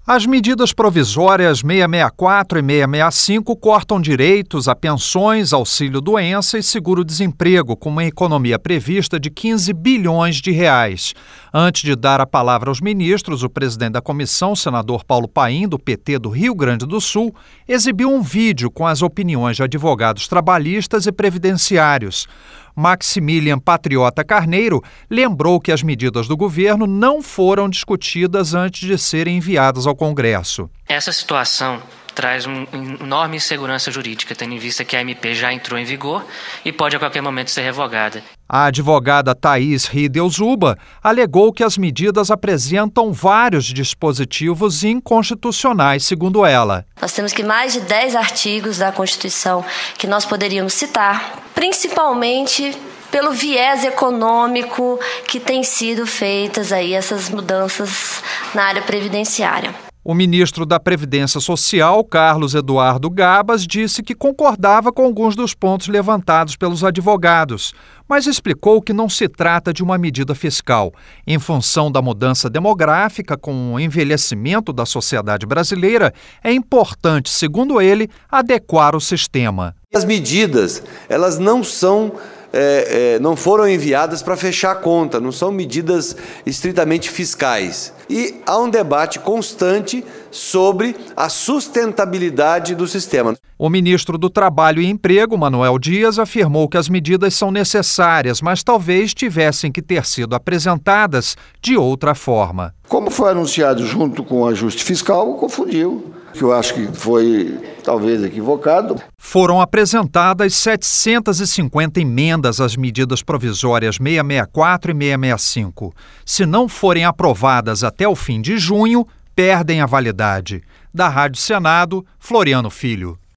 As medidas provisórias 664 e 665 cortam direitos a pensões, auxílio-doença e seguro-desemprego, com uma economia prevista de 15 bilhões de reais. Antes de dar a palavra aos ministros, o presidente da comissão, senador Paulo Paim, do PT do Rio Grande do Sul, exibiu um vídeo com as opiniões de advogados trabalhistas e previdenciários. Maximilian Patriota Carneiro lembrou que as medidas do governo não foram discutidas antes de serem enviadas ao Congresso. Essa situação traz uma enorme insegurança jurídica, tendo em vista que a MP já entrou em vigor e pode a qualquer momento ser revogada. A advogada Thaís Riedel Zuba alegou que as medidas apresentam vários dispositivos inconstitucionais, segundo ela. Nós temos que mais de 10 artigos da Constituição que nós poderíamos citar, principalmente pelo viés econômico que tem sido feitas aí essas mudanças na área previdenciária. O ministro da Previdência Social, Carlos Eduardo Gabas, disse que concordava com alguns dos pontos levantados pelos advogados, mas explicou que não se trata de uma medida fiscal. Em função da mudança demográfica com o envelhecimento da sociedade brasileira, é importante, segundo ele, adequar o sistema. As medidas, elas não foram enviadas para fechar a conta, não são medidas estritamente fiscais. E há um debate constante sobre a sustentabilidade do sistema. O ministro do Trabalho e Emprego, Manuel Dias, afirmou que as medidas são necessárias, mas talvez tivessem que ter sido apresentadas de outra forma. Como foi anunciado junto com o ajuste fiscal, confundiu, que eu acho que foi talvez equivocado. Foram apresentadas 750 emendas às medidas provisórias 664 e 665. Se não forem aprovadas até o fim de junho, perdem a validade. Da Rádio Senado, Floriano Filho.